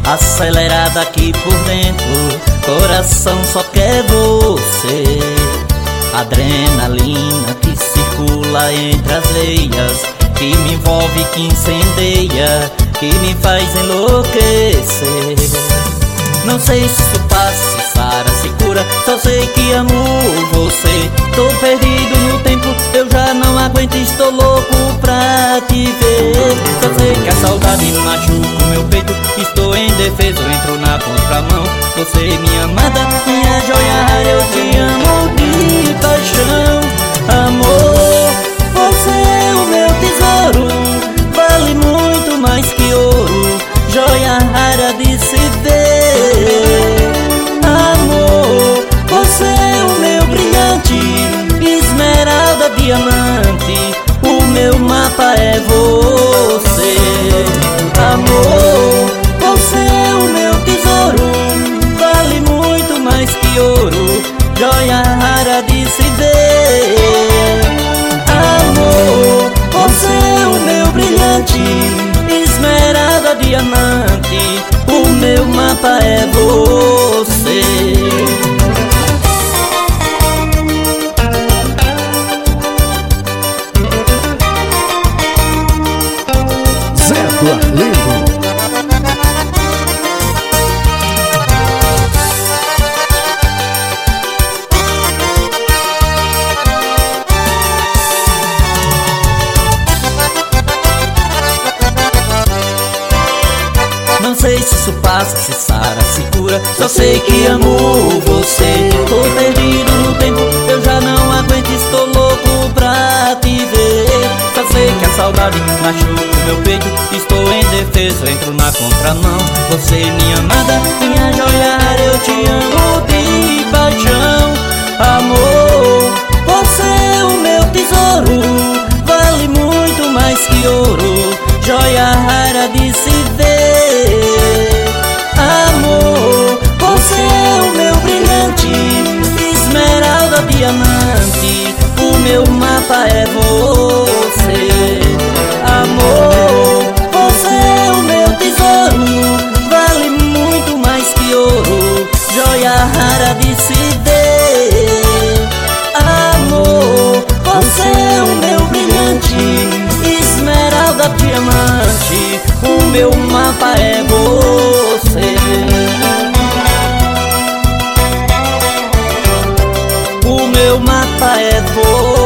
acelerada aqui por dentro, coração só quer você. Adrenalina que circula entre as veias, que me envolve, que incendeia, que me faz enlouquecer. Não sei se isso passa, se sara, se cura, só sei que amo você. Tô perdido no tempo, eu já não aguento, estou louco pra te ver. Só sei que a saudade machuca o meu peito, estou indefeso, entro na contramão. Você, minha amada, minha joia rara, eu te amo de paixão. Amor, você é o meu tesouro, vale muito mais que ouro, joia rara de se ver. Amor, você é o meu brilhante, esmeralda, diamante, o meu mapa é você. Amor, você é o meu tesouro, vale muito mais que ouro, joia rara de se ver. Amor, você é o meu brilhante, esmeralda, diamante, o meu mapa é você. Zé do Arlindo. Não sei se isso passa, se sara, se cura, só sei que amo você. Tô perdido no tempo, eu já não aguento, estou louco pra te ver. Só sei que a saudade machuca o meu peito, estou indefeso, entro na contramão. Você, minha amada, minha joia rara, eu te amo de paixão. Amor, você é o meu tesouro, vale muito mais que ouro, joia rara de se ver. Amor, você é o meu brilhante, esmeralda, diamante, o meu mapa é você. Amor, você é o meu tesouro, vale muito mais que ouro, joia rara de se ver. Amor, você é o meu brilhante, esmeralda, diamante, o meu mapa é você. O meu mapa é você.